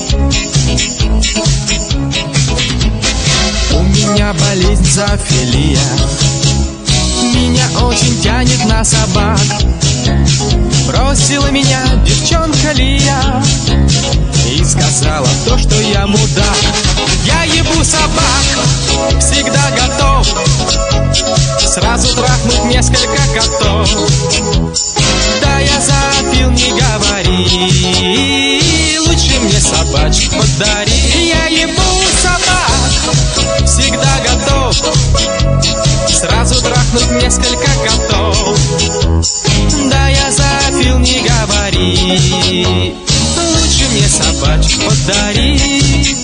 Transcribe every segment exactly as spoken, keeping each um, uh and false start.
У меня болезнь зоофилия, меня очень тянет на собак. Бросила меня девчонка Лия и сказала то, что я мудак. Я ебу собак, всегда готов сразу трахнуть несколько котов. Да я зоофил, не говори, лучше мне собачку подари. Я ебу собак, всегда готов сразу трахнуть несколько котов. Да я зоофил, не говори, лучше мне собачку подари.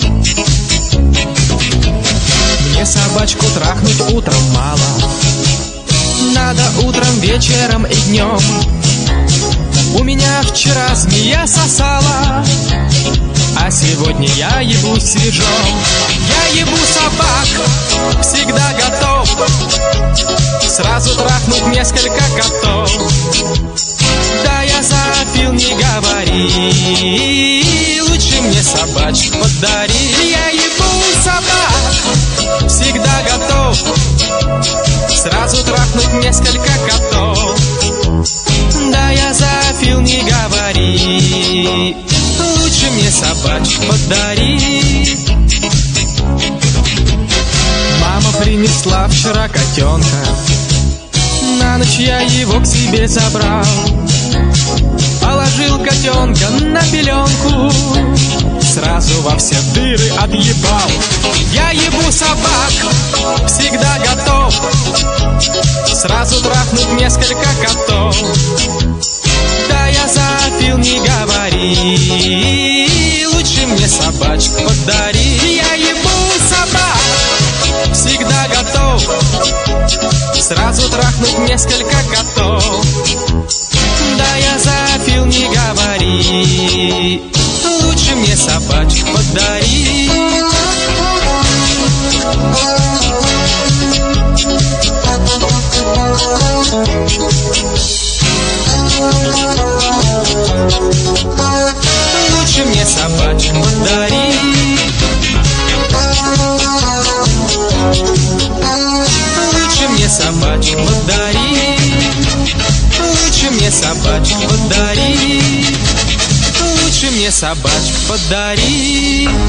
Мне собачку трахнуть утром мало, надо утром, вечером и днем. У меня вчера змея сосала, а сегодня я ебу свежом. Я ебу собак, всегда готов сразу трахнуть несколько котов. Да я зоофил, не говори, лучше мне собачку подари. Я ебу собак, всегда готов сразу трахнуть несколько котов. Да я зоофил, не говори, лучше мне собачку подари. Мама принесла вчера котенка, на ночь я его к себе забрал. Положил котенка на пеленку, сразу во все дыры отъебал. Я ебу собак, всегда готов сразу трахнуть несколько котов. Да я зоофил, не говори, лучше мне собачку подари. Я ебу собак, всегда готов сразу трахнуть несколько котов. Да я зоофил, не говори, лучше мне собачку подари. Лучше мне собачку подари. Лучше мне собачку подари. Лучше мне собачку подари. Лучше мне собачку подари.